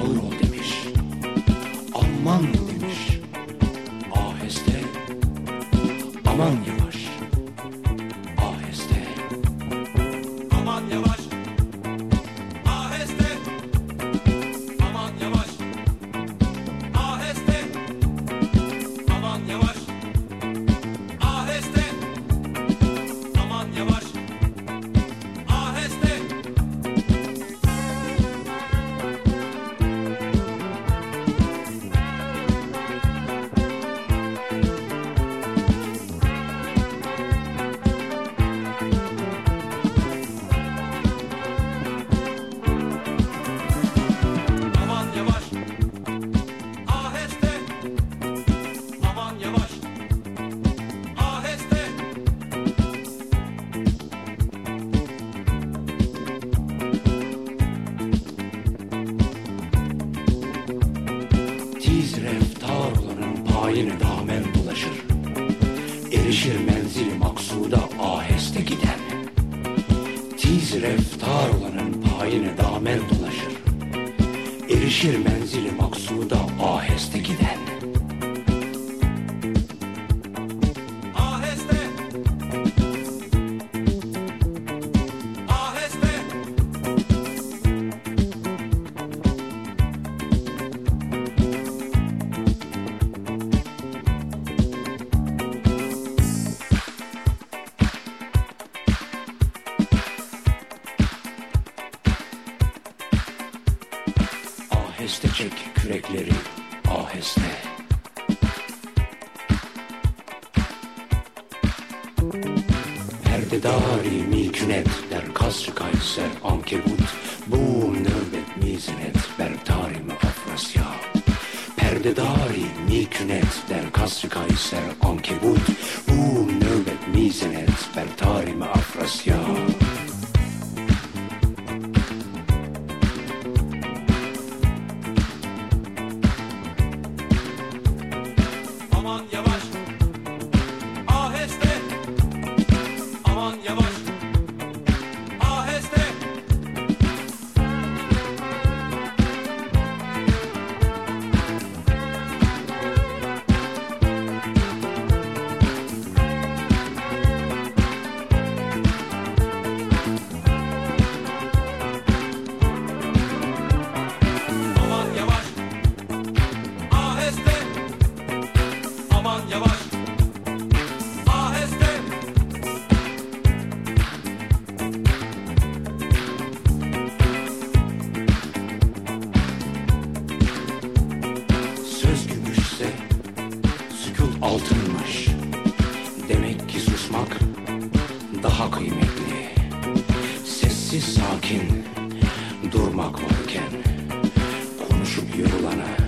ağır ol demiş, aman demiş. Aheste, aman yavaş, aheste, Aman yavaş, aheste. Aman yavaş, aheste. Aman yavaş, aheste. Aman yavaş, aheste. Aman yavaş, aheste. Aman yavaş, aheste. tiz reftar olanın payine damen dolaşır. Erişir menzili maksuda aheste giden. Tiz reftar olanın payine damen dolaşır. Erişir menzili maksuda aheste giden. Aheste. Aheste. Aheste çek kürekleri, aheste. Perdedari milkünet der kasrı kayser ankebut. Bu nöbet mizinet ber tarimi Afrasya. Perdedari milkünet der kasrı kayser ankebut. Bu nöbet mizinet ber tarimi Afrasya. Aman yavaş, aheste. Aman yavaş, aheste. Aman yavaş, aheste. Aman yavaş, aheste. Söz gümüşse sükût altınmış. Demek ki susmak daha kıymetli. Sessiz sakin durmak varken konuşup yorulana